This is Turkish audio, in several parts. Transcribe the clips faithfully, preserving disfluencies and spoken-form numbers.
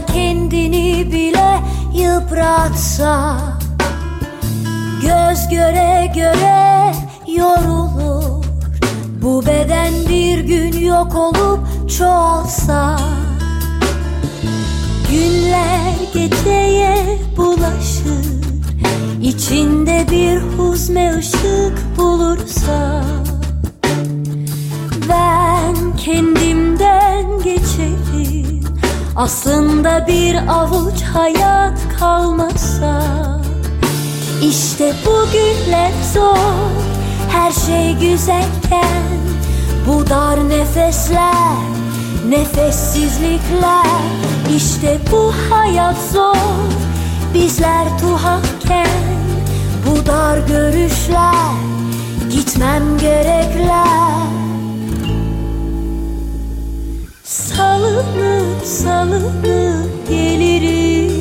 sonunda kendini bile yıpratsa, göz göre göre yorulur. Bu beden bir gün yok olup çoğalsa, günler geceye bulaşır, içinde bir huzme ışık bulursa, ben kendimden geçerim. Aslında bir avuç hayat kalmasa, işte bugünler zor, her şey güzelken bu dar nefesler, nefessizlikler. İşte bu hayat zor, bizler tuhafken bu dar görüşler, gitmem gerekler. Salınıp salınıp geliriz,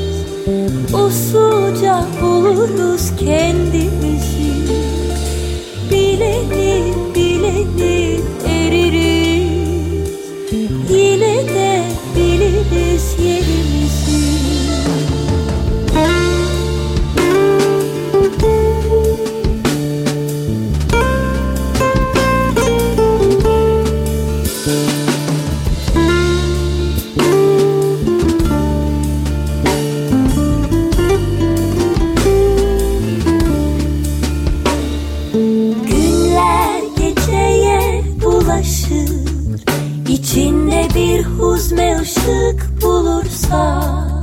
usulca buluruz kendimizi. Bilenip bilenip eririz, yine de biliriz yerimizi. İçinde bir huzme ışık bulursa,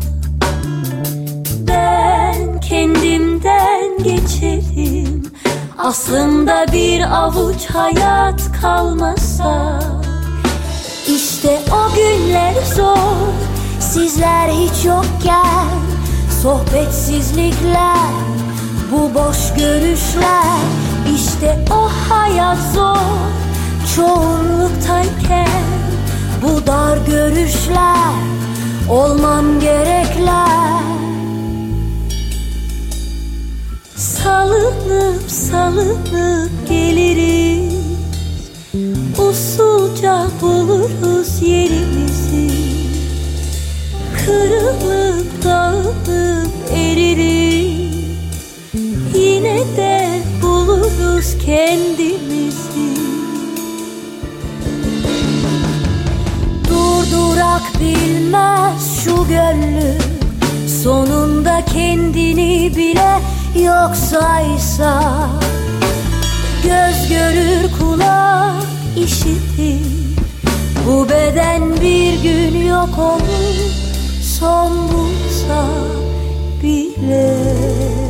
ben kendimden geçerim. Aslında bir avuç hayat kalmasa, işte o günler zor, sizler hiç yokken. Sohbetsizlikler, bu boş görüşler. İşte o hayat zor, çoğunluktayken bu dar görüşler, olmam gerekler. Salınıp salınıp geliriz, usulca buluruz yerimizi. Kırılıp dağılıp eririz, yine de buluruz kendimizi. Durdurak bilmez şu gönlüm, sonunda kendini bile yok saysa. Göz görür, kulak işitir, bu beden bir gün yok olur, son bulsa bile.